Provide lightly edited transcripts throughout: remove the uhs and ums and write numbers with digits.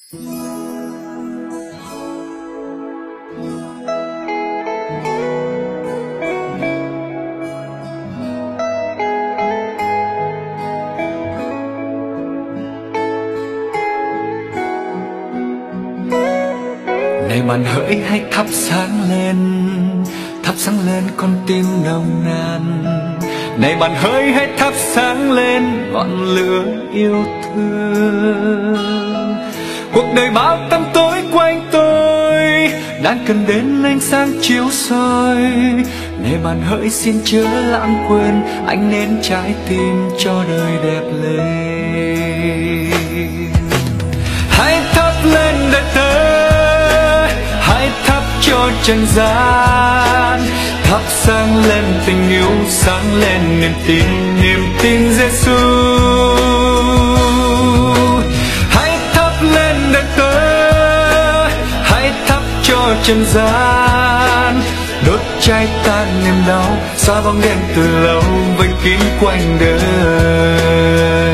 Này màn hỡi hãy thắp sáng lên con tim nồng nàn. Này màn hỡi hãy thắp sáng lên ngọn lửa yêu thương. Cuộc đời bao tăm tối quanh tôi đang cần đến ánh sáng chiếu soi. Này màn hỡi xin chớ lãng quên ánh nến trái tim cho đời đẹp lên. Hãy thắp lên đời tớ, hãy thắp cho trần gian, thắp sáng lên tình yêu, sáng lên niềm tin Giêsu. Hãy thắp lên đời tớ, hãy thắp cho trần gian, đốt cháy tan niềm đau, xóa bóng đêm từ lâu vây kín quanh đời.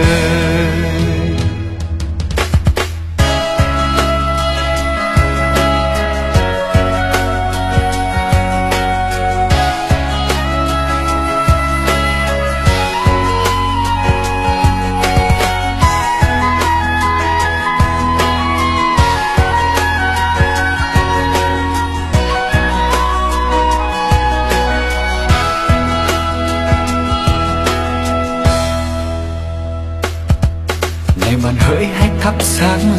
Này màn hỡi hãy thắp sáng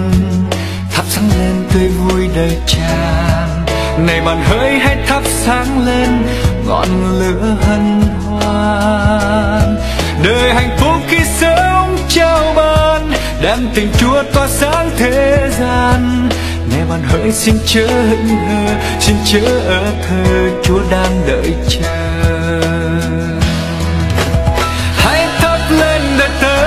lên tươi vui đời tràn. Này màn hỡi hãy thắp sáng lên ngọn lửa hân hoan. Đời hạnh phúc khi sống trao ban, đem tình Chúa tỏa sáng thế gian. Này màn hỡi xin chớ hững hờ, xin chớ ở thơ, Chúa đang đợi chờ. Hãy thắp lên đời tớ,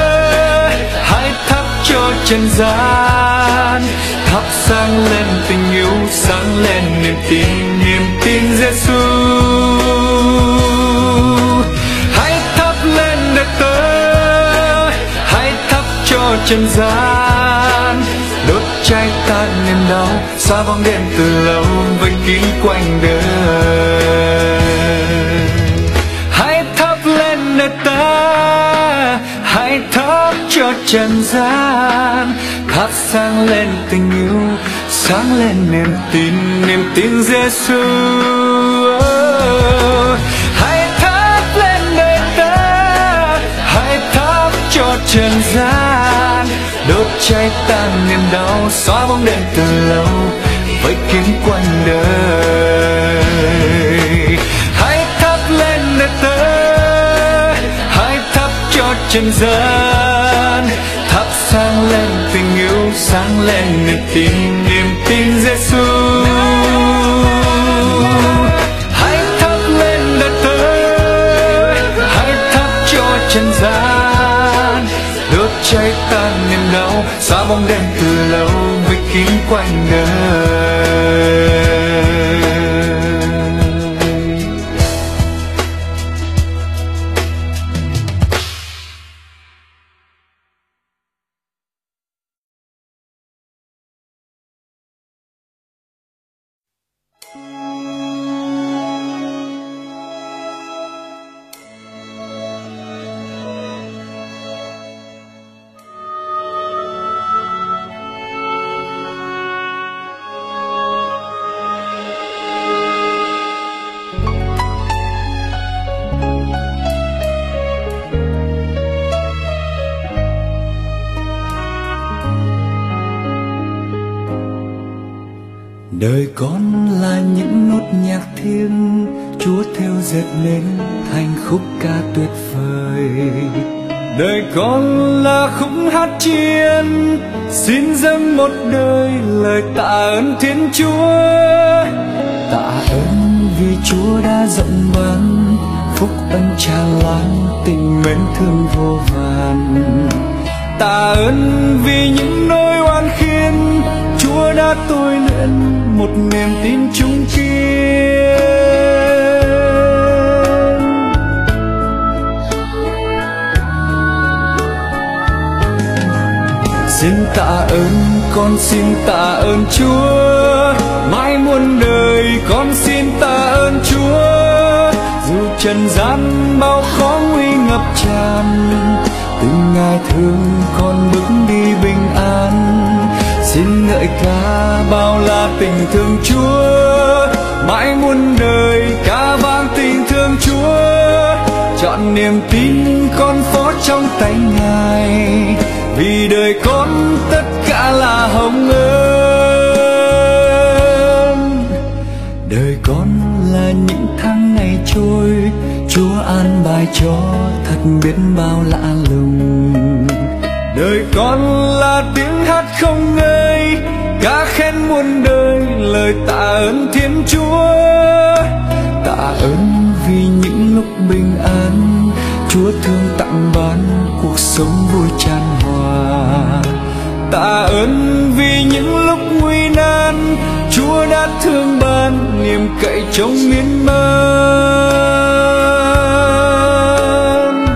cho trần gian, thắp sáng lên tình yêu, sáng lên niềm tin Giêsu. Hãy thắp lên đời tớ, hãy thắp cho trần gian, đốt cháy tan niềm đau, xóa bóng đêm từ lâu vây kín quanh đời. Hãy thắp lên đời tớ, hãy thắp cho trần gian, thắp sáng lên tình yêu, sáng lên niềm tin Giêsu. Hãy thắp lên đời tớ, hãy thắp cho trần gian, đốt cháy tan niềm đau, xóa bóng đêm từ lâu vây kín quanh đời. Hãy thắp lên đời tớ, hãy thắp cho trần gian, thắp sáng lên tình yêu, sáng lên niềm tin Giêsu. Hãy thắp lên đời tớ, hãy thắp cho trần gian, đốt cháy tan niềm đau, xóa bóng đêm từ lâu vây kín quanh đời. Đời con là những nốt nhạc thiêng, Chúa theo dệt nên thành khúc ca tuyệt vời. Đời con là khúc hát chiên, xin dâng một đời lời tạ ơn Thiên Chúa. Tạ ơn vì Chúa đã rộng ban, phúc ân tràn lan, tình mến thương vô vàn. Tạ ơn vì những nỗi oan khiên, Chúa đã tôi luyện một niềm tin chung kiên. Xin tạ ơn, con xin tạ ơn Chúa, mãi muôn đời con xin tạ ơn Chúa. Dù trần gian bao khó nguy ngập tràn, tình Ngài thương con bước đi bình an. Xin ngợi ca bao la tình thương Chúa, mãi muôn đời ca vang tình thương Chúa. Chọn niềm tin con phó trong tay Ngài, vì đời con tất cả là hồng ơn. Đời con là những tháng ngày trôi, Chúa an bài cho thật biết bao lạ lùng. Đời con là tiếng hát không ngơi, ca khen muôn đời lời tạ ơn Thiên Chúa. Tạ ơn vì những lúc bình an, Chúa thương tặng ban cuộc sống vui tràn hòa. Tạ ơn vì những lúc nguy nan, Chúa đã thương ban niềm cậy trông miên man.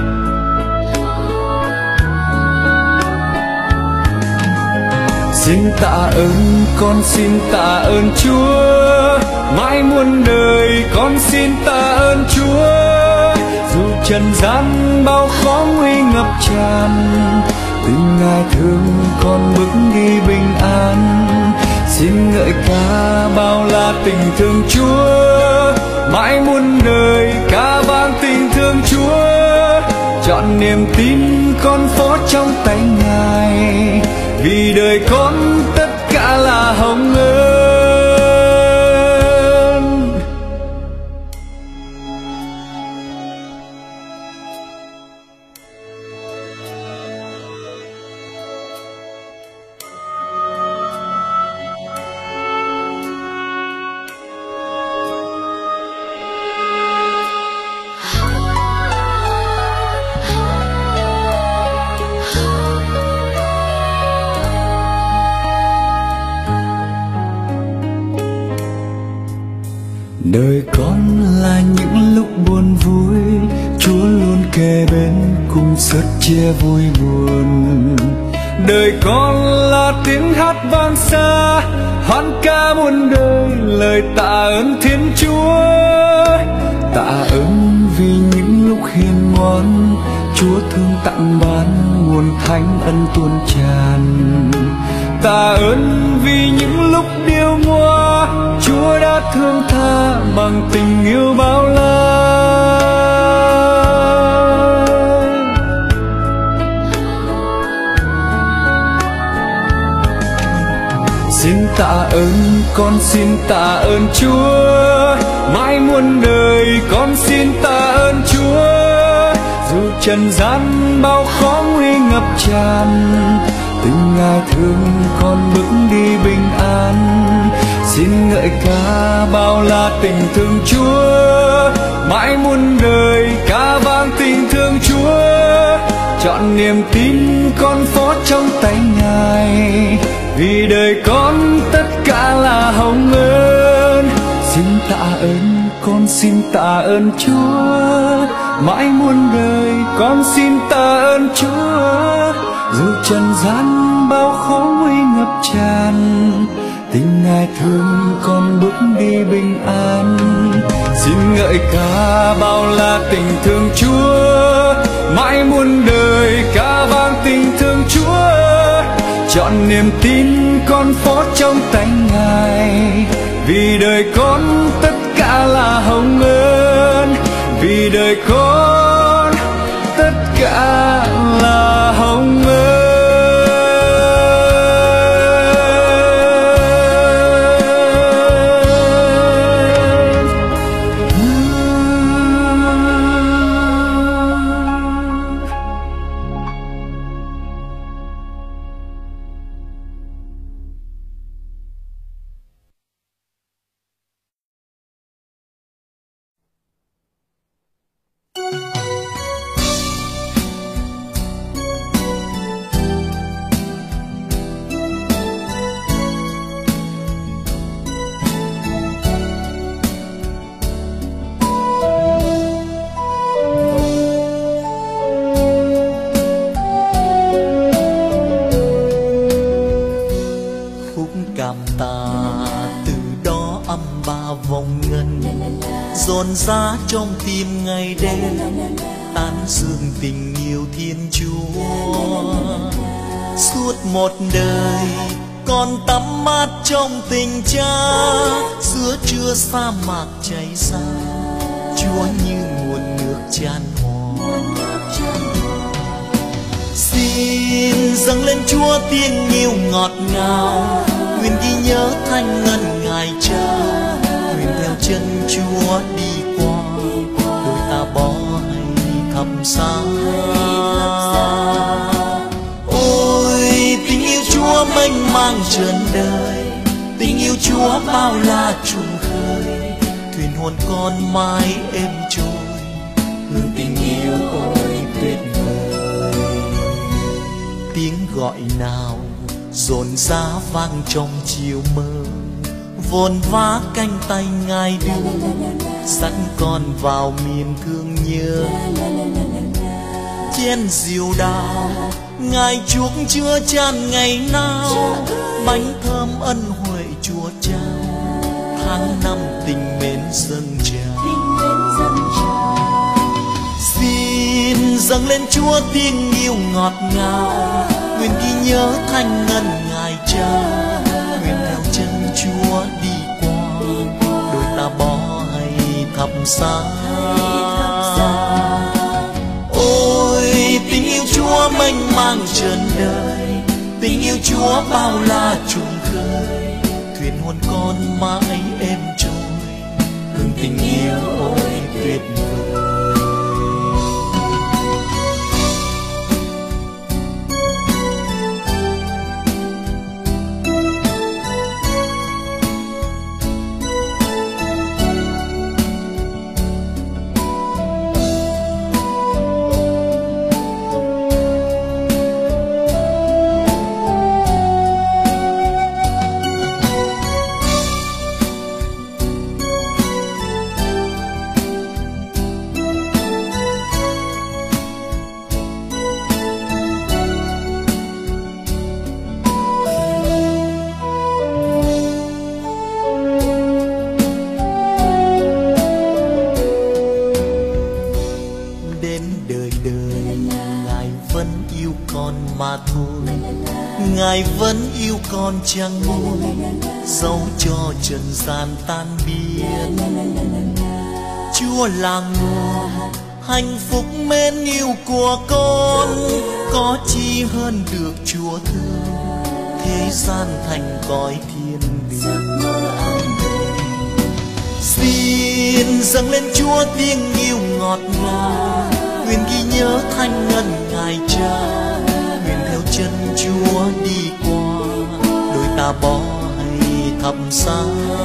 Xin tạ ơn, con xin tạ ơn Chúa, mãi muôn đời con xin tạ ơn Chúa. Dù trần gian bao khó nguy ngập tràn, tình Ngài thương con bước đi bình an. Xin ngợi ca bao la tình thương Chúa, mãi muôn đời ca vang tình thương Chúa. Chọn niềm tin con phó trong tay Ngài, vì đời con tất cả là hồng ơn. Đời con là những lúc buồn vui, Chúa luôn kề bên cùng sớt chia vui buồn. Đời con là tiếng hát vang xa, hoan ca muôn đời lời tạ ơn Thiên Chúa. Tạ ơn vì những lúc hiền ngoan, Chúa thương tặng ban nguồn thánh ân tuôn tràn. Tạ ơn vì những lúc điêu ngoa, Chúa đã thương tha bằng tình yêu bao la. Xin tạ ơn, con xin tạ ơn Chúa, mãi muôn đời con xin tạ ơn Chúa. Dù trần gian bao khó nguy ngập tràn, tình Ngài thương con bước đi bình an. Xin ngợi ca bao la tình thương Chúa, mãi muôn đời ca vang tình thương Chúa. Chọn niềm tin con phó trong tay Ngài, vì đời con tất cả là hồng ơn. Xin tạ ơn, con xin tạ ơn Chúa, mãi muôn đời con xin tạ ơn Chúa. Dù trần gian bao khó nguy ngập tràn, tình Ngài thương con bước đi bình an. Xin ngợi ca bao la tình thương Chúa, mãi muôn đời ca vang tình thương Chúa. Chọn niềm tin con phó trong tay Ngài, vì đời con tất cả là hồng ơn. Vì đời con tất cả là hồng ơn. dồn dã trong tim ngày đêm, tán dương tình yêu Thiên Chúa. Suốt một đời con tắm mát trong tình Cha, giữa trưa sa mạc chảy xa, Chúa như nguồn nước chan hòa. Xin dâng lên Chúa tiếng yêu ngọt ngào, nguyện ghi nhớ thanh ngân Ngài Cha, nguyện theo chân Chúa đi qua đôi ta bỏ hay thập xa. Ôi tình yêu Chúa mênh mang trần đời, tình yêu Chúa bao la trùng khơi, thuyền hồn con mãi êm trôi, hương tình yêu ôi tuyệt vời. Tiếng gọi nào dồn dã vang trong chiều mơ, vồn vã cánh tay Ngài đưa, dẫn con vào miền thương nhớ. Chén rượu đào Ngài chuốc chứa chan ngày nào, bánh thơm ân huệ Chúa trao, tháng năm tình mến dâng trào. Xin dâng lên Chúa tiếng yêu ngọt ngào, nguyện ghi nhớ thanh ngân Ngài Cha, nguyện theo chân Chúa đi qua đôi ta bỏ hay thập xa. Ôi tình yêu Chúa mênh mang trần đời, tình yêu Chúa bao la trùng khơi, thuyền hồn con mãi êm trôi, hương tình yêu ôi tuyệt vời. Mà thôi Ngài vẫn yêu con chẳng nguôi, dẫu cho trần gian tan biến. Chúa là nguồn hạnh phúc mến yêu của con, có chi hơn được Chúa thương, thế gian thành cõi thiên đường. Xin dâng lên Chúa tiếng yêu ngọt ngào, nguyện ghi nhớ thanh ngân Ngài Cha, nguyện theo chân Chúa đi qua đôi ta bỏ hay thập xa.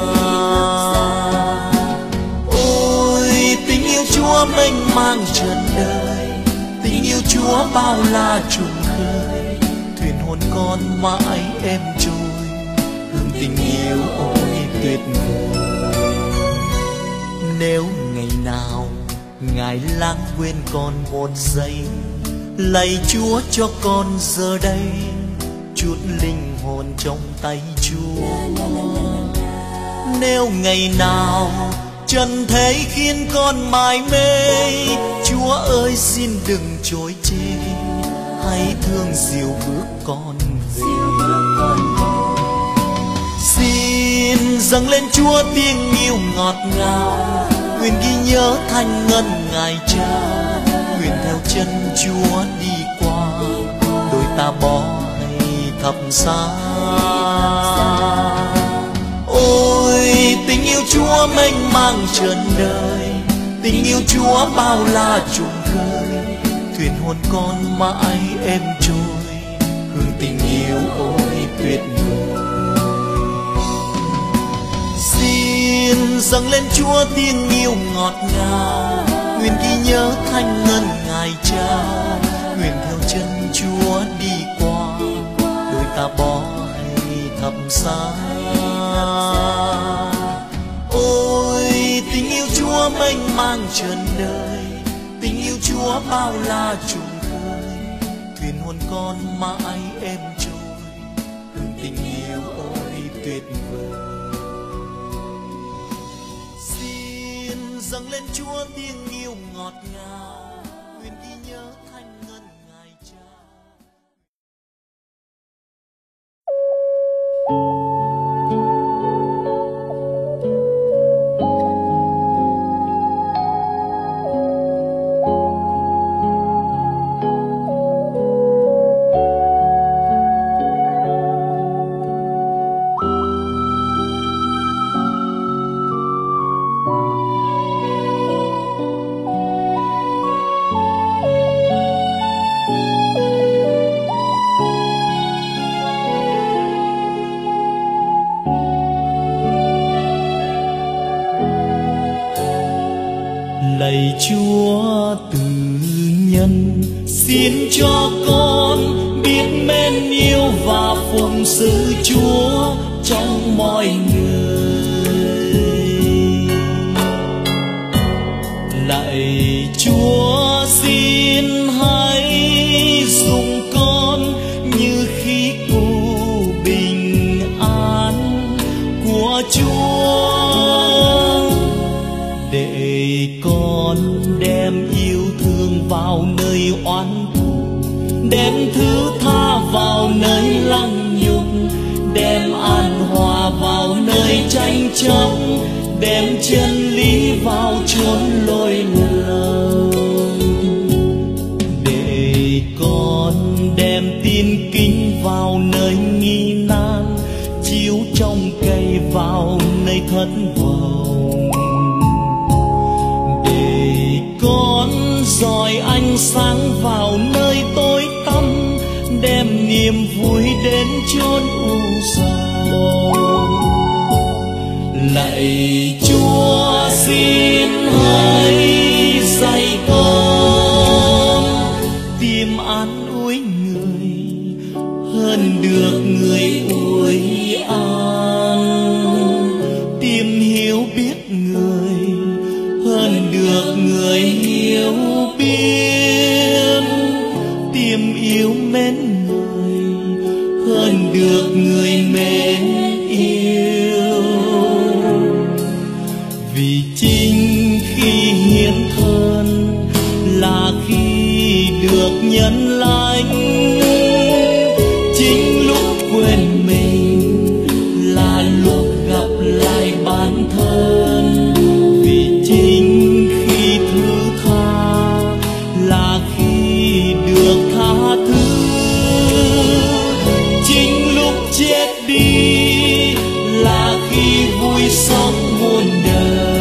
Ôi tình yêu Chúa mênh mang trần đời, tình yêu Chúa bao la trùng khơi, thuyền hồn con mãi êm trôi, hương tình yêu ôi tuyệt vời. Nếu ngày nào Ngài lãng quên con một giây, lạy Chúa cho con giờ đây chút linh hồn trong tay Chúa. Nếu ngày nào trần thế khiến con mải mê, Chúa ơi xin đừng chối chê, hãy thương dìu bước con về. Xin dâng lên Chúa tiếng yêu ngọt ngào, nguyện ghi nhớ thanh ngân Ngài Cha, nguyện theo chân Chúa đi qua đôi ta bỏ hay thập xa. Ôi tình yêu Chúa mênh mang trần đời, tình yêu Chúa bao la trùng khơi, thuyền hồn con mãi êm trôi, hương tình yêu ôi tuyệt vời. Xin dâng lên Chúa tiếng yêu ngọt ngào, nguyện ghi nhớ thanh ngân Ngài Cha, nguyện theo chân Chúa đi qua đôi ta bỏ hay thập xa. Ôi tình yêu Chúa mênh mang trần đời, tình yêu Chúa bao la trùng khơi, thuyền hồn con mãi êm trôi, hương tình yêu ôi tuyệt vời. Xin dâng xin cho con biết mến yêu và phụng sự Chúa trong mọi người. Lạy Chúa, xin hãy dùng con như khí cụ bình an của Chúa, để con đem yêu thương vào nơi oán thù, đem thứ tha vào nơi lăng nhục, đem an hòa vào nơi tranh chấp, đem chân lý vào chốn lỗi lầm, để con đem tin kính vào nơi nghi nan, chiếu trong cây vào nơi thất vọng, để con dọi ánh sáng vào nơi tối tăm, đem niềm vui đến chốn u sầu. Lạy Chúa, xin hãy dạy con tìm an ủi người hơn được người ủi an, tìm hiểu biết người hơn được người hiểu biết, tìm yêu mến người hơn được người mến yêu. Vì chính khi hiến thân là khi được nhân lành, chính lúc quên mình là lúc gặp lại bản thân. Vì chính khi thứ tha là khi được tha thứ, chính lúc chết đi là khi vui sống muôn đời.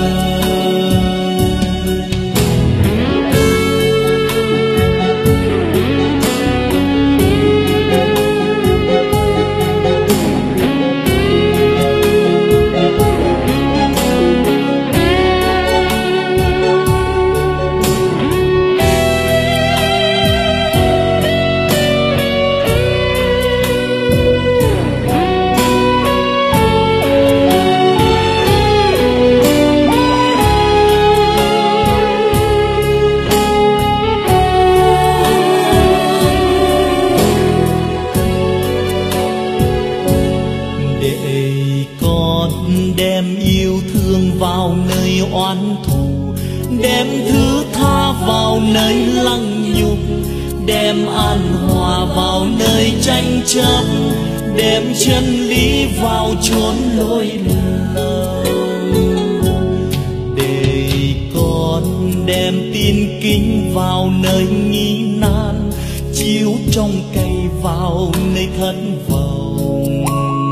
Đem yêu thương vào nơi oán thù, đem thứ tha vào nơi lăng nhục, đem an hòa vào nơi tranh chấp, đem chân lý vào chốn lỗi lầm, để con đem tin kính vào nơi nghi nan, chiếu trong cây vào nơi thất vọng,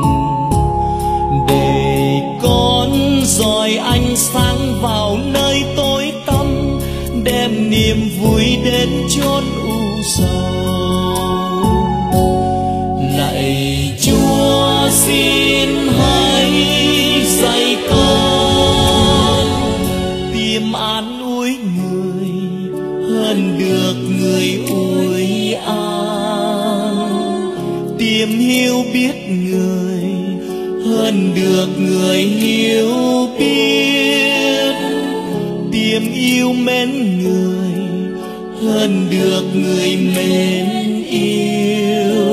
để con dọi ánh sáng vào nơi tối tăm, đem niềm vui đến chốn u sầu. Lạy Chúa, xin hãy dạy con tìm an ủi người hơn được người ủi an, tìm hiểu biết người hơn được người hiểu biết, tìm yêu mến người hơn được người mến yêu.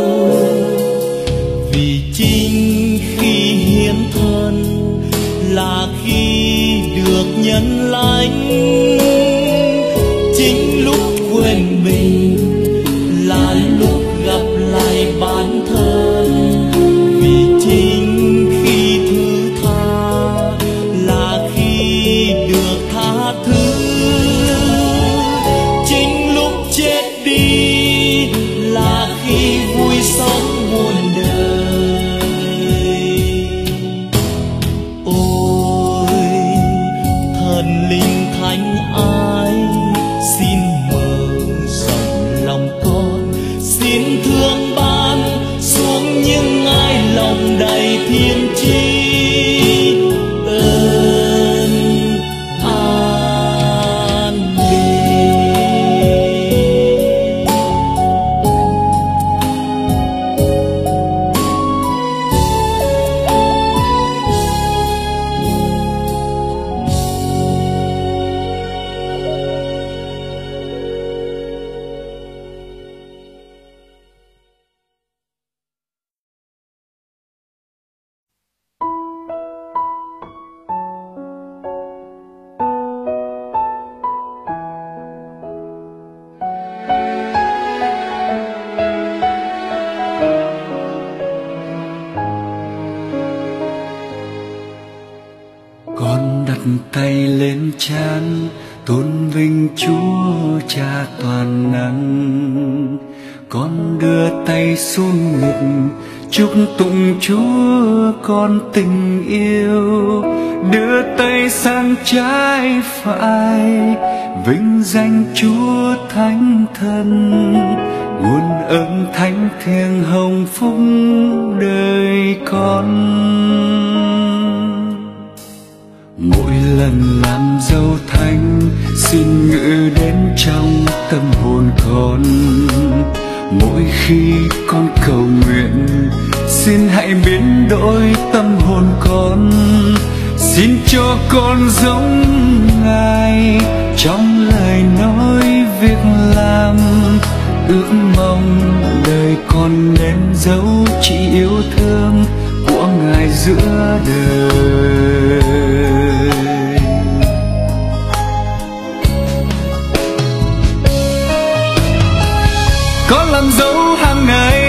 Vì chính khi hiến thân là khi được nhân lành, chính lúc quên mình là lúc gặp lại bản thân. Vì chính khi thứ tha là khi được tha thứ, chính lúc chết đi là khi vui sống muôn đời. Ôi thần linh thánh ái, xin mở rộng lòng con, xin thương ban tay lên trán tôn vinh Chúa Cha toàn năng. Con đưa tay xuống ngực chúc tụng Chúa con tình yêu, đưa tay sang trái phải vinh danh Chúa Thánh Thần, nguồn ơn thánh thiêng hồng phúc đời con. Mỗi lần làm dấu thánh xin ngự đến trong tâm hồn con, mỗi khi con cầu nguyện xin hãy biến đổi tâm hồn con, xin cho con giống Ngài trong lời nói việc làm, ước mong đời con nên dấu chỉ yêu thương của Ngài giữa đời. Con làm dấu hàng ngày,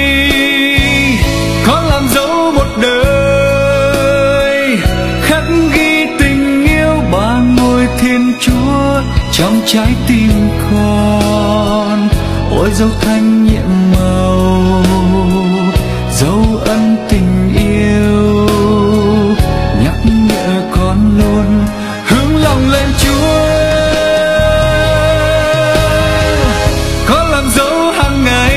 con làm dấu một đời, khắc ghi tình yêu ba ngôi Thiên Chúa trong trái tim con. Ôi dấu thanh nhiệm màu, dấu ân tình yêu, nhắc nhở con luôn hướng lòng lên Chúa. Con làm dấu hàng ngày,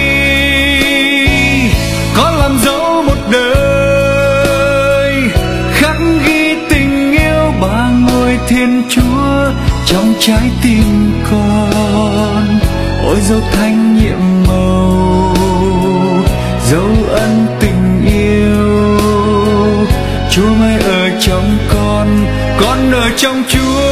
con làm dấu một đời, khắc ghi tình yêu ba ngôi Thiên Chúa trong trái tim con. Ôi dấu thanh nhiệm màu, dấu ân tình yêu, Chúa mãi ở trong con ở trong Chúa.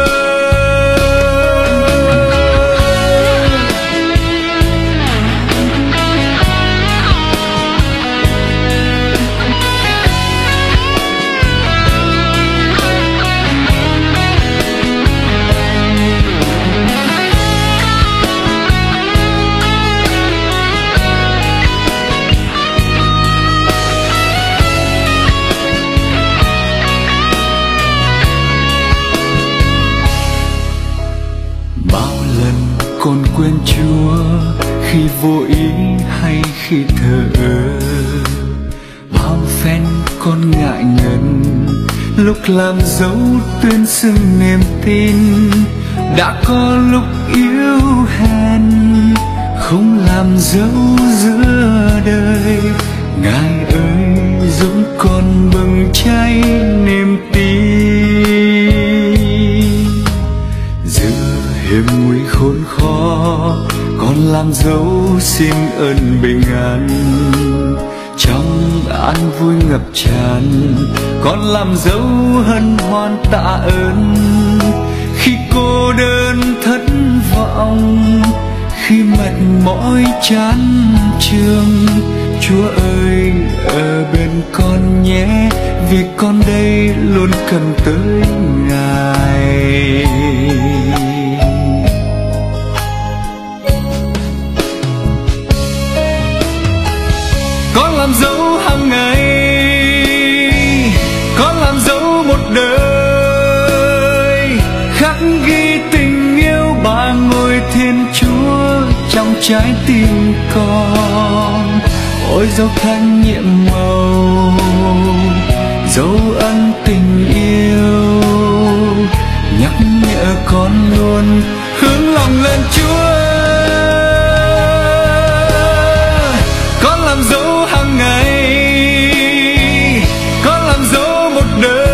Con quên Chúa khi vô ý hay khi thờ ơ, bao phen con ngại ngần lúc làm dấu tuyên xưng niềm tin. Đã có lúc yếu hèn không làm dấu giữa đời, Ngài ơi giúp con bừng cháy niềm tin. Hiểm nguy khốn khó con làm dấu xin ơn bình an, trong an vui ngập tràn con làm dấu hân hoan tạ ơn. Khi cô đơn thất vọng, khi mệt mỏi chán chường, Chúa ơi ở bên con nhé, vì con đây luôn cần tới Ngài. Con làm dấu hàng ngày, con làm dấu một đời, khắc ghi tình yêu ba ngôi Thiên Chúa trong trái tim con. Ôi dấu thanh nhiệm màu, dấu ân tình yêu, nhắc nhở con luôn hướng lòng lên Chúa. Con làm dấu hàng ngày, con làm dấu một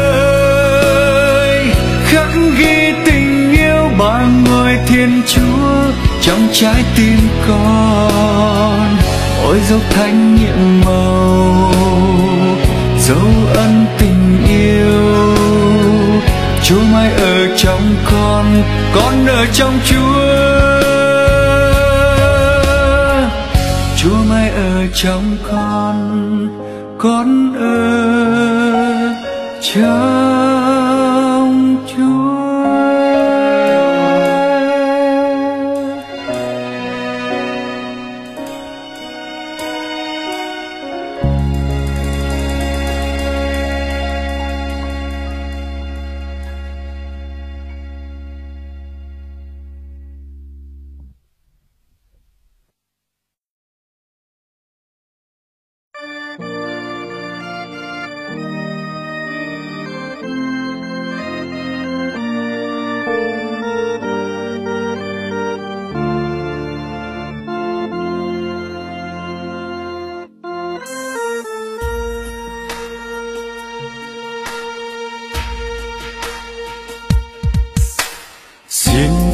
đời, khắc ghi tình yêu ba ngôi Thiên Chúa trong trái tim con. Ôi dấu thanh nhiệm màu, dấu ân tình yêu, Chúa mãi ở trong con ở trong Chúa. Chúa mãi ở trong con ở trong Chúa.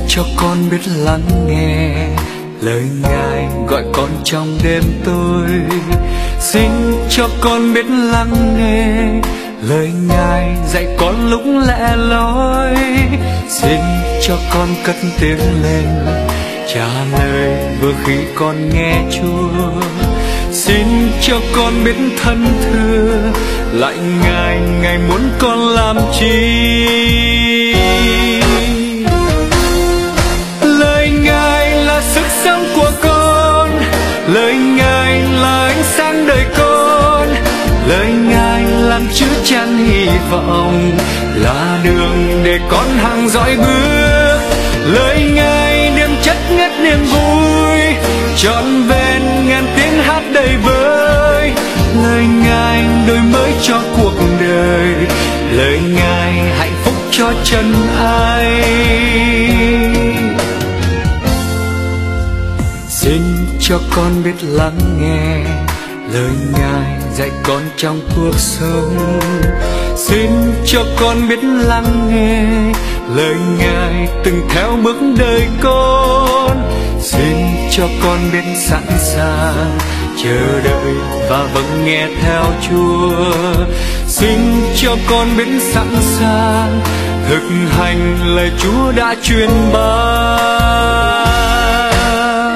cho con biết lắng nghe lời Ngài gọi con trong đêm tối. Xin cho con biết lắng nghe lời Ngài dạy con lúc lẻ loi. Xin cho con cất tiếng lên trả lời vừa khi con nghe Chúa. Xin cho con biết thân thưa lại Ngài, Ngài muốn con làm chi. Lời Ngài là sức sống của con, lời Ngài là ánh sáng đời con, lời Ngài làm chứa chan hy vọng, là đường để con hằng dõi bước. Lời Ngài niềm chất ngất niềm vui, trọn vẹn ngàn tiếng hát đầy vơi. Lời Ngài đổi mới cho cuộc đời, lời Ngài hạnh phúc cho chân ai. Xin cho con biết lắng nghe lời Ngài dạy con trong cuộc sống. Xin cho con biết lắng nghe lời Ngài từng theo bước đời con. Xin cho con biết sẵn sàng chờ đợi và vâng nghe theo Chúa. Xin cho con biết sẵn sàng thực hành lời Chúa đã truyền ban.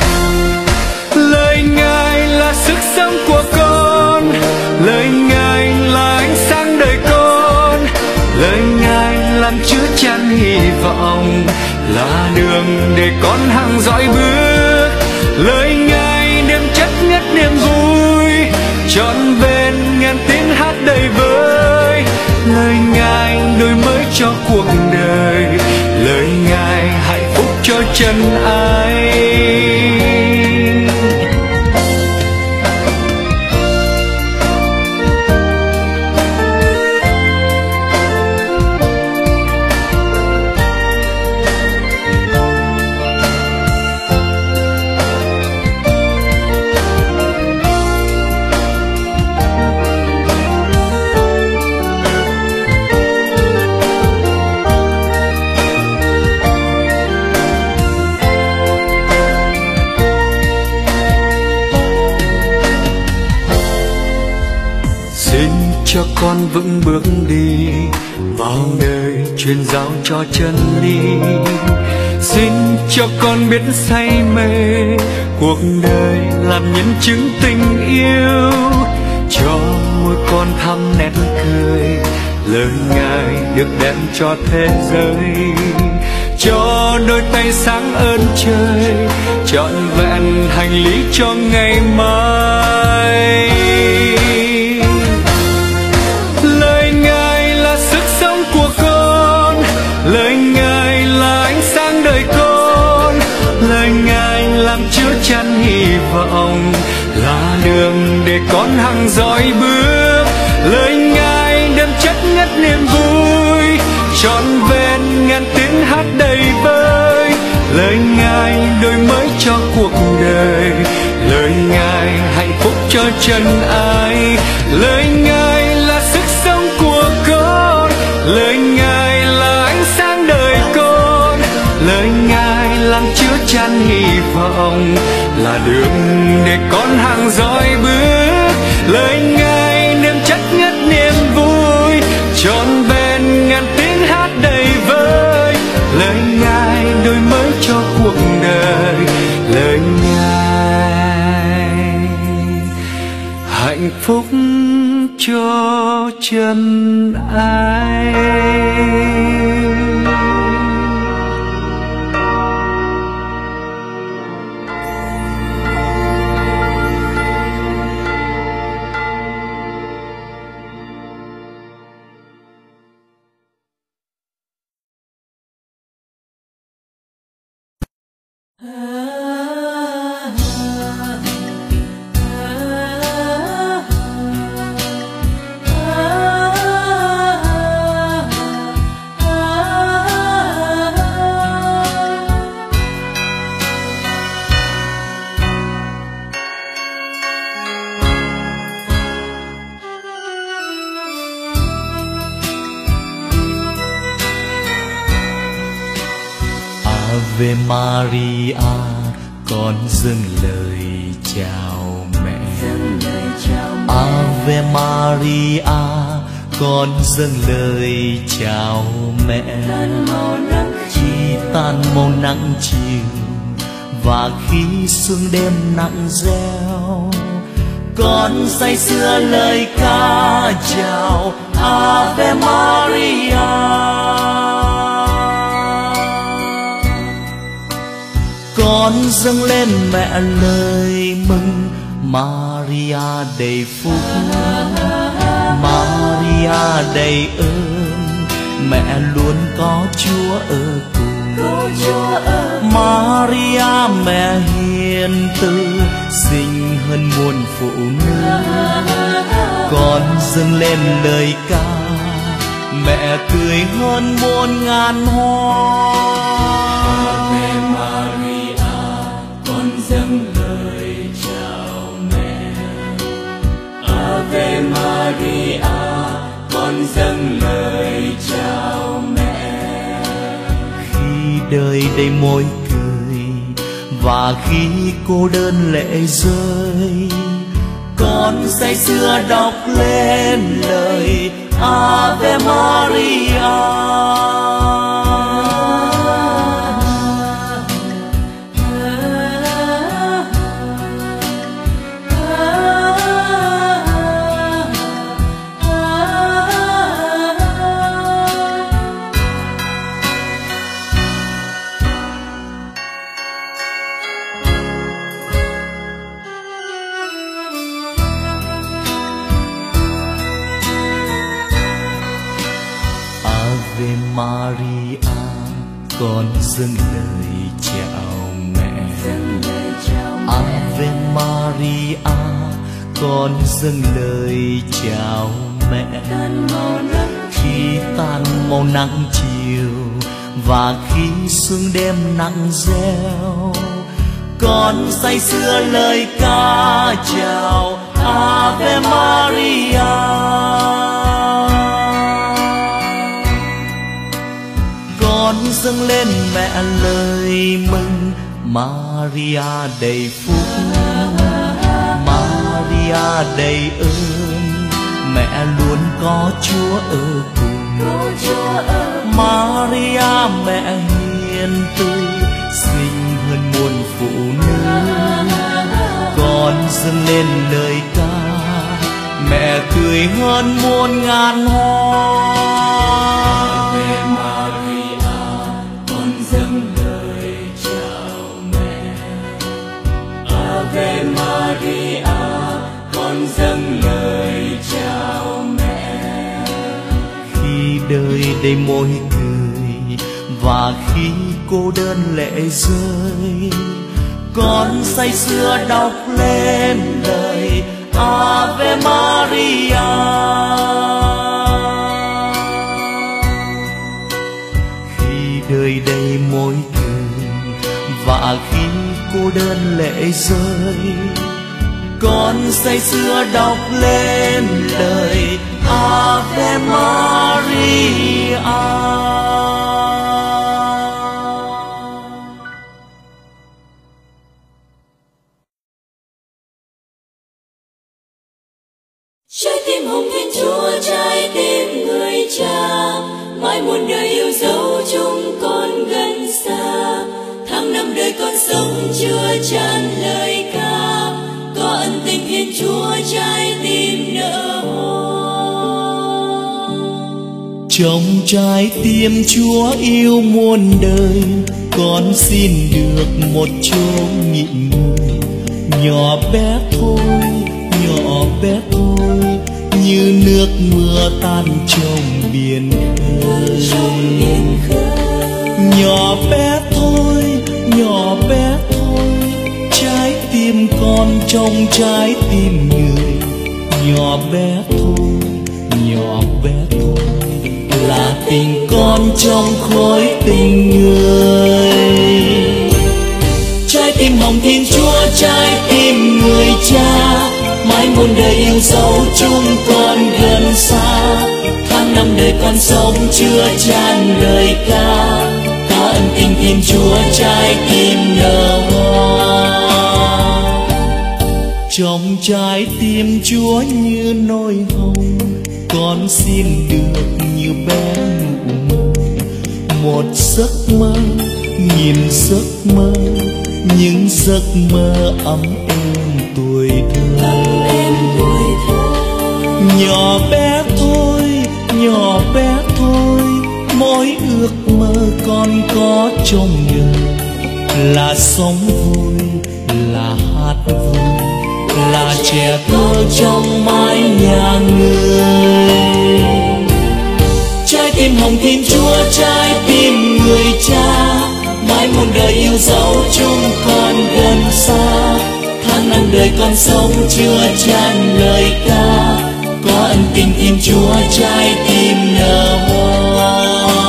Lời Ngài là sức sống của con, lời Ngài là ánh sáng đời con, lời Ngài làm chứa chan hy vọng, là đường để con hằng dõi bước. Lời Ngài niềm chất ngất niềm vui, trọn vẹn ngàn tiếng hát đầy vơi. Lời Ngài đổi mới cho cuộc đời, lời Ngài hạnh phúc cho chân ai. Cho con vững bước đi vào đời truyền giáo cho chân lý. Xin cho con biết say mê cuộc đời làm nhân chứng tình yêu. Cho môi con thắm nét cười, lời Ngài được đem cho thế giới. Cho đôi tay sáng ơn trời, trọn vẹn hành lý cho ngày mai. Lời Ngài là ánh sáng đời con, lời Ngài làm chứa chan hy vọng, là đường để con hằng dõi bước. Lời Ngài đem chất ngất niềm vui, trọn vẹn ngàn tiếng hát đầy vơi. Lời Ngài đổi mới cho cuộc đời, lời Ngài hạnh phúc cho chân ai. Lời Ngài là sức sống của con, lời Ngài là ánh sáng đời con, lời Ngài làm chứa chan hy vọng, là đường để con hằng dõi bước. Lời Ngài niềm chất ngất niềm vui, trọn vẹn ngàn tiếng hát đầy vơi. Lời Ngài đổi mới cho cuộc đời, lời Ngài hạnh phúc cho chân ai. Ave Maria, con dâng lời chào mẹ. Ave Maria, con dâng lời chào mẹ. Khi tan màu nắng chiều và khi sương đêm nặng reo, con say sưa lời ca chào Ave Maria. Con dâng lên mẹ lời mừng, Maria đầy phúc, Maria đầy ơn, mẹ luôn có Chúa ở cùng. Maria mẹ hiền từ, xinh hơn muôn phụ nữ. Con dâng lên lời ca, mẹ tươi hơn muôn ngàn hoa. Ave Maria, con dâng lời chào mẹ. Ave Maria, con dâng lời chào mẹ. Khi đời đầy môi cười và khi cô đơn lệ rơi, con say sưa đọc lên lời Ave Maria. Ave Maria, con dâng lời chào mẹ. Ave Maria, con dâng lời chào mẹ. Khi tan màu nắng chiều và khi sương đêm nặng reo, con say sưa lời ca chào Ave Maria. Con dâng lên mẹ lời mừng, Maria đầy phúc, Maria đầy ơn, mẹ luôn có Chúa ở cùng. Maria mẹ hiền từ, xinh hơn muôn phụ nữ. Con dâng lên lời ca, mẹ tươi hơn muôn ngàn hoa. Ave Maria, con dâng lời chào mẹ. Ave Maria, con dâng lời chào mẹ. Khi đời đầy môi cười và khi cô đơn lệ rơi, con say sưa đọc lên lời Ave Maria. Khi đời đầy môi cười và khi cô đơn lệ rơi, con say sưa đọc lên lời Ave Maria. Trái tim hồng Thiên Chúa, trái tim người cha, mãi muôn đời yêu dấu chúng con gần xa. Tháng năm đời con sống chưa chan lời ca, có ân tình Thiên Chúa trái tim nở hoa. Trong trái tim Chúa yêu muôn đời, con xin được một chỗ nghỉ ngơi. Nhỏ bé thôi, nhỏ bé thôi, như nước mưa tan trong biển khơi. Nhỏ bé thôi, nhỏ bé thôi, trái tim con trong trái tim người. Nhỏ bé thôi, nhỏ bé thôi, là tình con trong khối tình người. Trái tim hồng Thiên Chúa, trái tim người cha, mãi muôn đời yêu dấu chúng con gần xa. Tháng năm đời con sống chưa chan lời ca, có ân tình Thiên Chúa trái tim nở hoa. Trong trái tim Chúa như nỗi hồng, con xin được như bé nụ mơ, một giấc mơ, nghìn giấc mơ, những giấc mơ ấm êm tuổi thơ. Nhỏ bé thôi, nhỏ bé thôi, mỗi ước mơ con có trong đời là sống vui, là hát vui, là trẻ thơ trong mái nhà người. Trái tim hồng Thiên Chúa, trái tim người cha, mãi muôn đời yêu dấu chung con gần xa. Tháng năm đời con sống chưa chan lời ca, có ân tình Thiên Chúa trái tim nở hoa.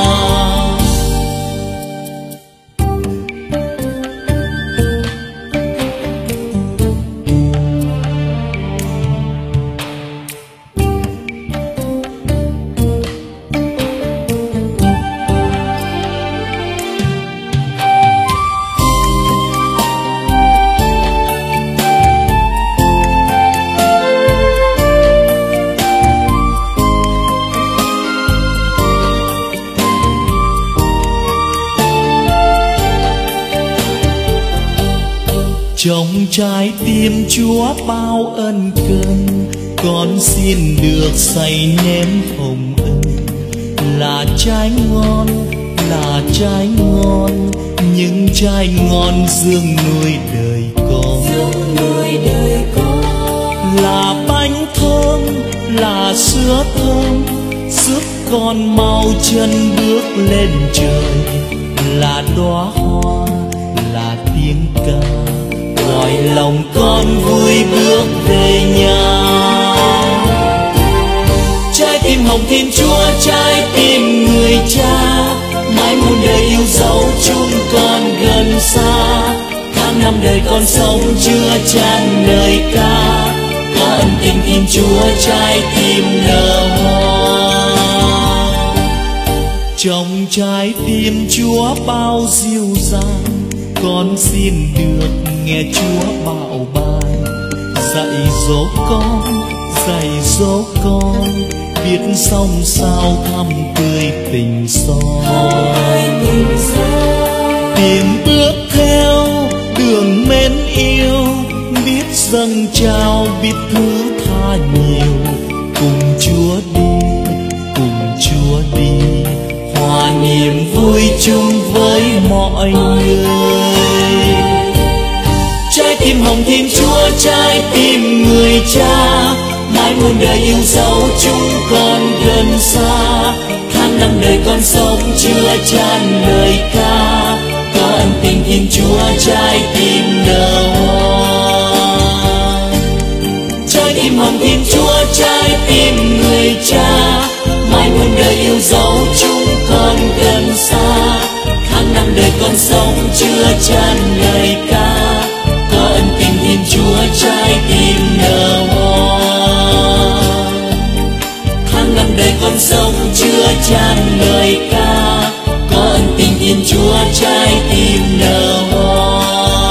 Trong trái tim Chúa bao ân cần, con xin được say nếm hồng ân. Là trái ngon, là trái ngon, những trái ngon dương nuôi đời con. Là bánh thơm, là sữa thơm, giúp con mau chân bước lên trời. Là đóa hoa, là tiếng ca, gọi lòng con vui bước về nhà. Trái tim hồng Thiên Chúa, trái tim người cha, mãi muôn đời yêu dấu chung con gần xa. Tháng năm đời con sống chưa chan lời ca, có ân tình Thiên Chúa trái tim nở hoa. Trong trái tim Chúa bao dịu dàng, con xin được nghe Chúa bảo ban. Dạy dỗ con, dạy dỗ con, biết sống sao thắm tươi tình son. Tìm bước theo đường mến yêu, biết dâng trao, biết thứ tha nhiều. Cùng Chúa đi, cùng Chúa đi, hòa niềm vui chung với mọi người. Trái tim hồng Thiên Chúa, trái tim người cha, mãi muôn đời yêu dấu chung con gần xa. Tháng năm đời con sống chưa chan lời ca, có ân tình Thiên Chúa trái tim nở hoa. Trái tim hồng Thiên Chúa, trái tim người cha, mãi muôn đời yêu dấu chung con gần xa. Tháng năm đời con sống chưa chan lời ca, có ân tình Thiên Chúa trái tim nở hoa. Tháng năm đời con sống chưa chan lời ca, có ân tình Thiên Chúa trái tim nở hoa.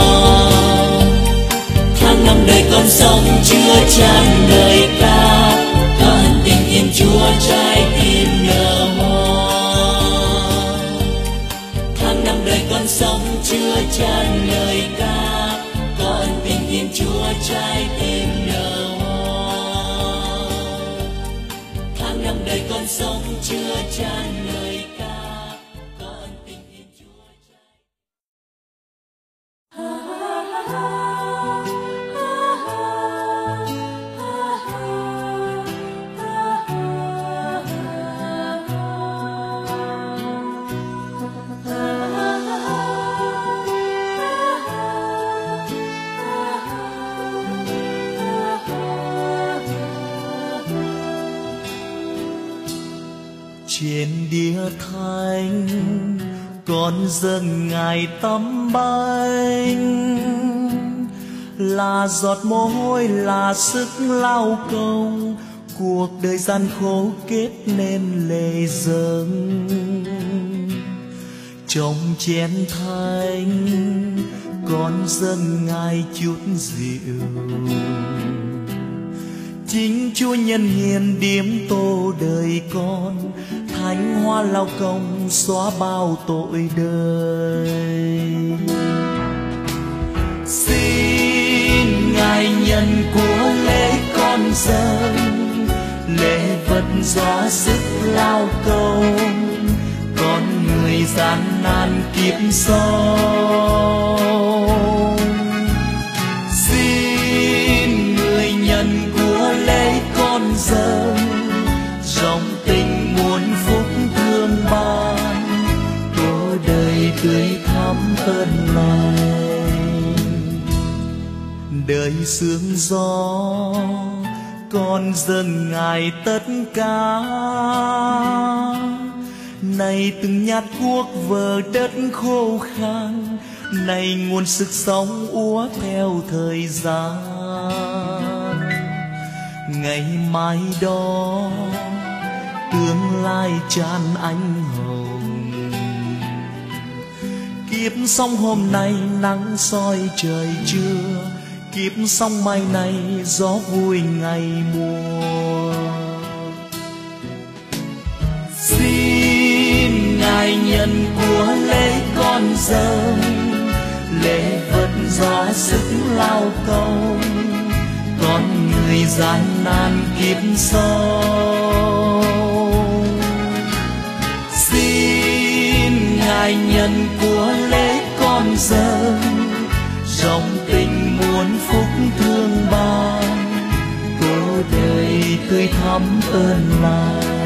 Tháng năm đời con sống chưa chan lời ca, có ân tình Thiên Chúa trái tim nở hoa. Tháng năm đời con sống chưa chan lời ca, có ân tình Thiên Chúa trái tim nở hoa. Tháng năm đời con sống chưa chan lời ca, có ân tình Thiên Chúa trái. Trên đĩa thánh con dâng Ngài tấm bánh, là giọt mồ hôi, là sức lao công, cuộc đời gian khổ kết nên lệ dâng. trong chén thánh con dâng Ngài chút rượu. Chính Chúa nhân hiền điếm tô đời con, thánh hoa lao công xóa bao tội đời. Xin Ngài nhận của lễ con dâng, lễ vật do sức lao công, con người gian nan kiếp sống. Xin Người nhận của lễ con dâng, dòng tình muôn phúc thương ban, tô đời tươi thắm ơn lành. Đời sương gió con dâng Ngài tất cả, này từng nhát cuốc vờ đất khô khan, này nguồn sức sống úa theo thời gian. Ngày mai đó tương lai tràn ánh hồng, kiếp sống hôm nay nắng soi trời trưa, kiếp sống mai này gió vui ngày mùa. Xin Ngài nhận của lễ con dâng, lễ vật do sức lao công, con người gian nan kiếp sống. Xin Ngài nhận của lễ con dâng, dòng tình muôn phúc thương ban, tô đời tươi thắm ơn lành.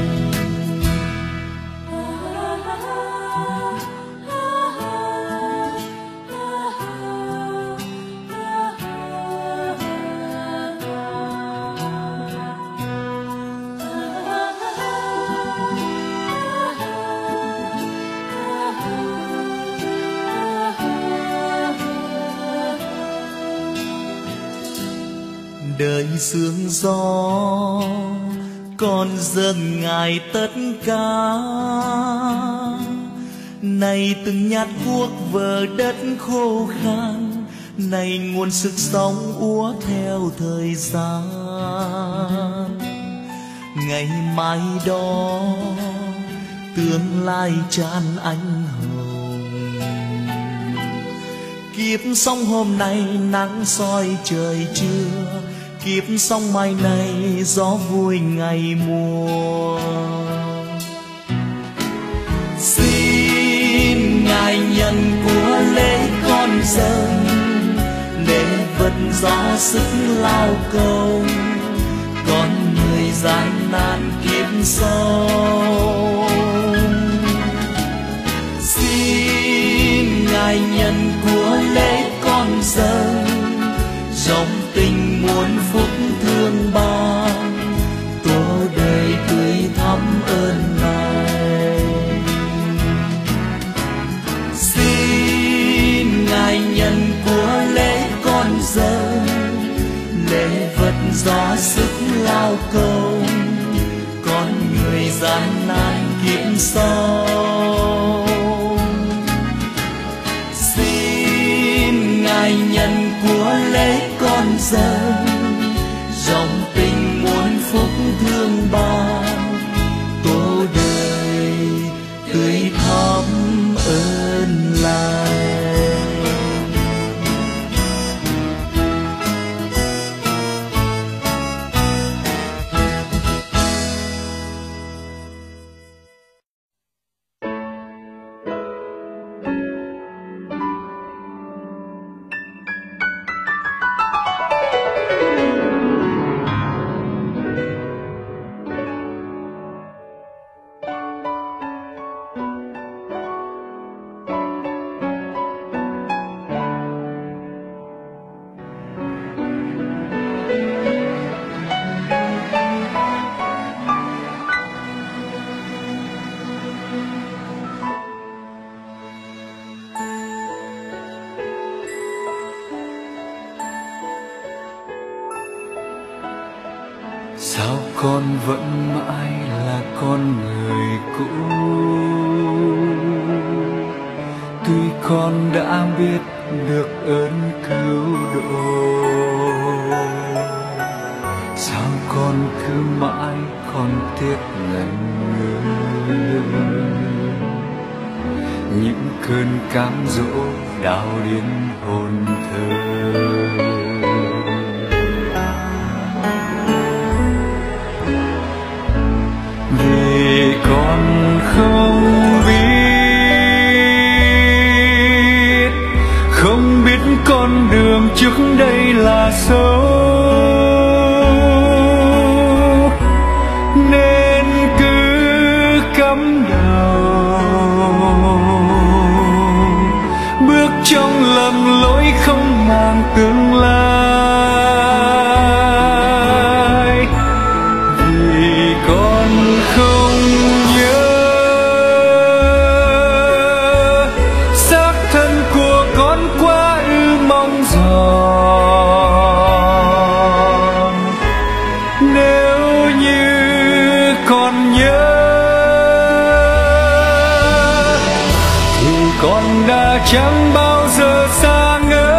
Đời sương gió con dâng Ngài tất cả, này từng nhát cuốc vờ đất khô khan, này nguồn sức sống úa theo thời gian. Ngày mai đó tương lai tràn ánh hồng, kiếp sống hôm nay nắng soi trời trưa, kiếp sống mai này gió vui ngày mùa. Xin Ngài nhận của lễ con dâng, lễ vật do sức lao công, con người gian nan kiếp sống. Xin Ngài nhận của lễ con dâng, dòng tình muôn phúc thương ban, tô đời tươi thắm ơn lành. Xin Ngài nhận của lễ con dâng, lễ vật do sức lao công, con người gian nan kiếp sống. Xin Ngài nhận của lễ con dâng, dòng tình muôn phúc thương ban, tô đời tươi thắm ơn lành. sao con vẫn mãi là con người cũ? Tuy con đã biết được ơn cứu độ, sao con cứ mãi còn tiếc ngẩn ngơ những cơn cám dỗ đau điên hồn thơ. Vì con không biết con đường trước đây là xấu, nên cứ cắm đầu bước trong lầm lỗi không màng tương lai. Vì con không nhớ xác thân của con quá ư mong giòn. Nếu như con nhớ thì con đã chẳng bao giờ xa ngỡ.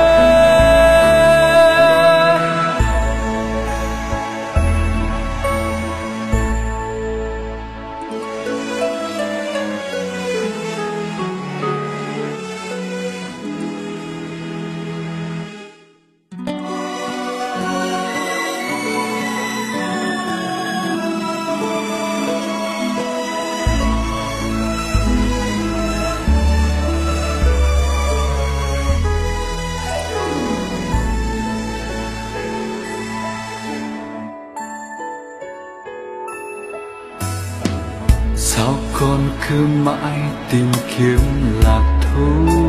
Sao con cứ mãi tìm kiếm lạc thú?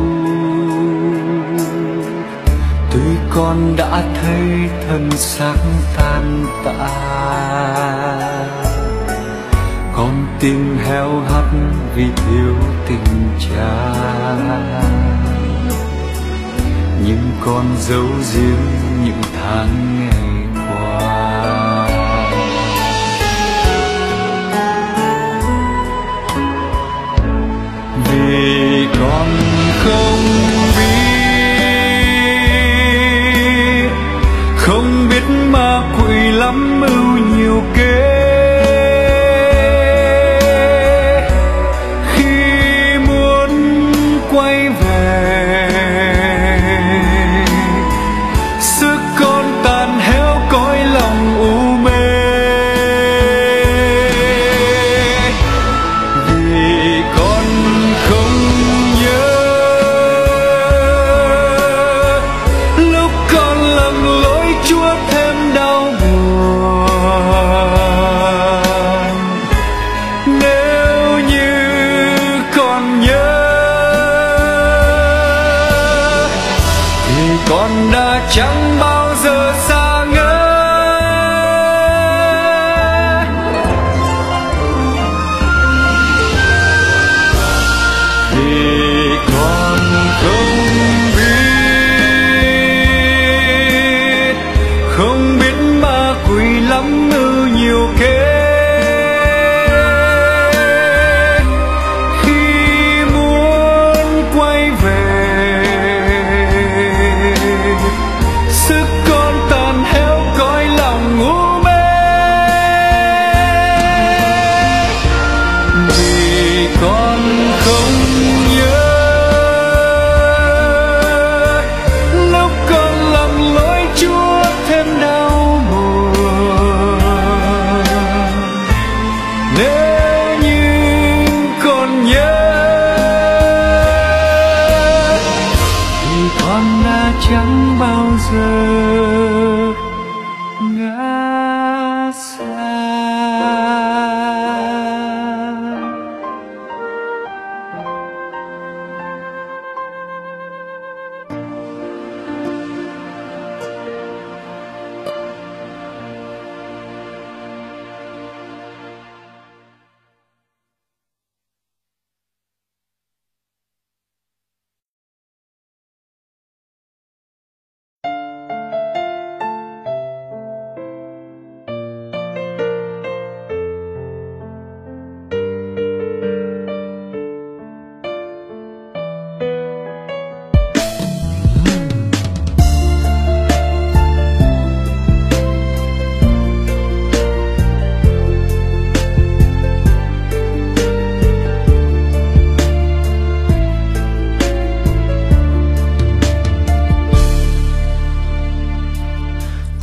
Tuy con đã thấy thân xác tan tã, con tim heo hắt vì thiếu tình cha, nhưng con giấu giếm những tháng ngày qua. Vì con không biết ma quỷ lắm mưu nhiều kế. Khi muốn quay về sức con tàn héo cõi lòng u mê. Vì con không nhớ lúc con lầm lỗi Chúa thêm đau buồn. Nếu như con nhớ thì con đã chẳng bao giờ xa ngỡ. Vì con không biết ma quỷ lắm mưu nhiều kế. Khi muốn quay về sức con tàn héo cõi lòng u mê. Vì con không nhớ lúc con lầm lỗi Chúa thêm đau buồn. Nếu như con nhớ thì con đã chẳng bao giờ ngã xa.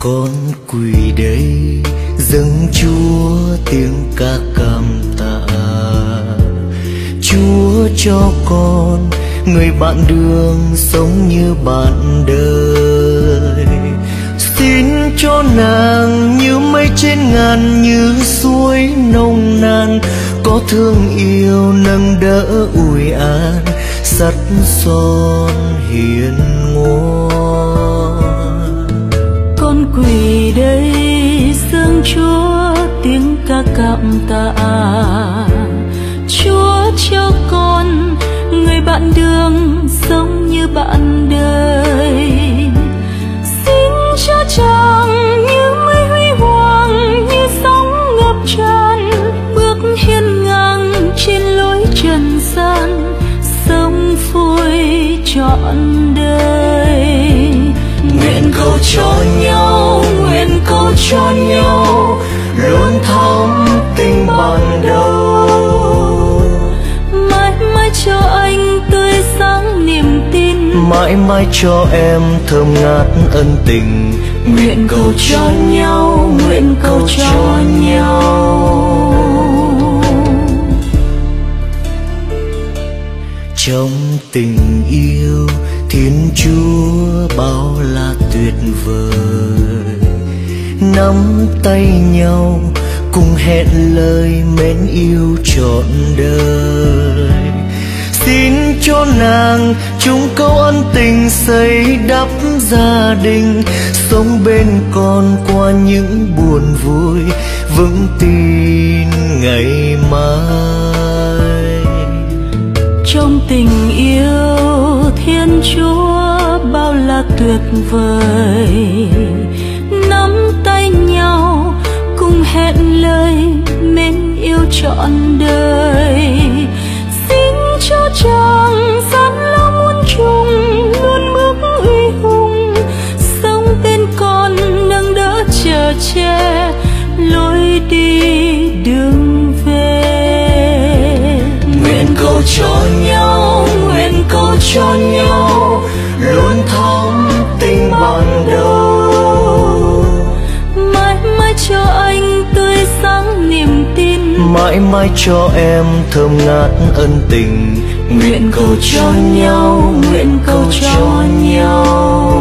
Con quỳ đây dâng Chúa tiếng ca cảm tạ. Chúa cho con người bạn đường sống như bạn đời. Xin cho nàng như mây trên ngàn, như suối nồng nàn, có thương yêu nâng đỡ ủi an, sắt son hiền ngoan. Con quỳ đây dâng Chúa tiếng ca cảm tạ. Chúa cho con người bạn đường sống như bạn đời. Xin cho chàng như mây huy hoàng, như sóng ngập tràn, bước hiên ngang trên lối trần gian, sống vui trọn đời. Nguyện cầu cho nhau, nguyện cầu cho nhau, luôn thắm tình ban đầu. Mãi mãi cho anh tươi sáng niềm tin, mãi mãi cho em thơm ngát ân tình. Nguyện cầu cho nhau, nguyện cầu cho nhau. Trong tình yêu Thiên Chúa bao la tuyệt vời, nắm tay nhau cùng hẹn lời mến yêu trọn đời. Xin cho nàng chung câu ân tình xây đắp gia đình, sống bên con qua những buồn vui, vững tin ngày mai. Trong tình yêu Thiên Chúa bao la tuyệt vời, nắm tay nhau cùng hẹn lời mến yêu trọn đời. Xin cho chàng gian lao muôn trùng luôn bước uy hùng, sống bên con nâng đỡ chở che lối đi đường về. Nguyện cầu cho nhau, nguyện cầu cho nhau, luôn thắm tình ban đầu. Mãi mãi cho anh tươi sáng niềm tin, mãi mãi cho em thơm ngát ân tình. Nguyện cầu cho nhau, nguyện cầu cho nhau.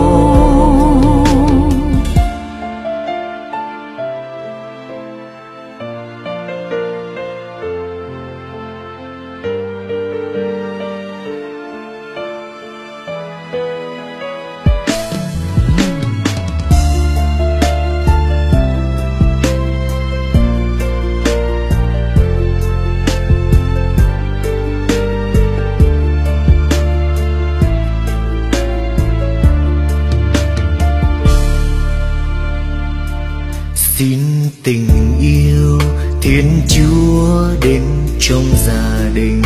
Xin tình yêu Thiên Chúa đến trong gia đình,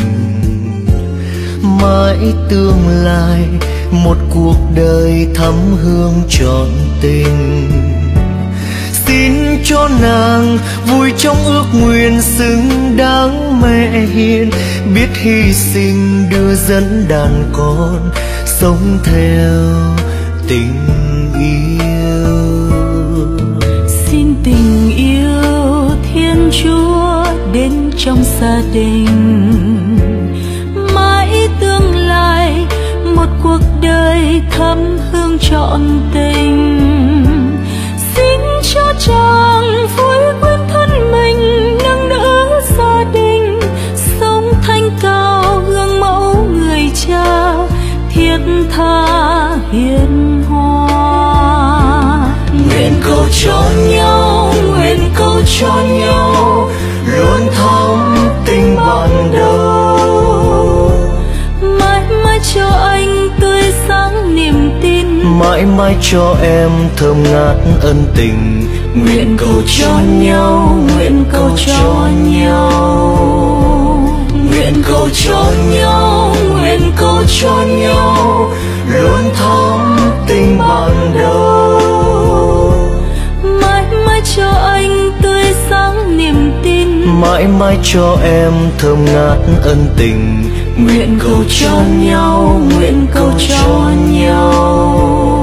mãi tương lai một cuộc đời thắm hương trọn tình. Xin cho nàng vui trong ước nguyện xứng đáng mẹ hiền, biết hy sinh đưa dẫn đàn con sống theo tình yêu. Xin tình yêu Thiên Chúa đến trong gia đình, mãi tương lai một cuộc đời thắm hương trọn tình. Xin cho chàng vui quên thân mình, nâng đỡ gia đình, sống thanh cao gương mẫu người cha, thiết tha hiền hòa. Nguyện cầu cho nhau, nguyện cầu cho nhau, luôn thắm tình ban đầu. Mãi mãi cho anh tươi sáng niềm tin, mãi mãi cho em thơm ngát ân tình. Nguyện cầu cho nhau, nguyện cầu cho nhau, nguyện cầu cho nhau, nguyện cầu cho nhau, luôn thắm tình ban đầu. mãi mãi cho anh tươi sáng niềm tin, mãi mãi cho em thơm ngát ân tình. Nguyện cầu cho nhau, nguyện cầu cho nhau.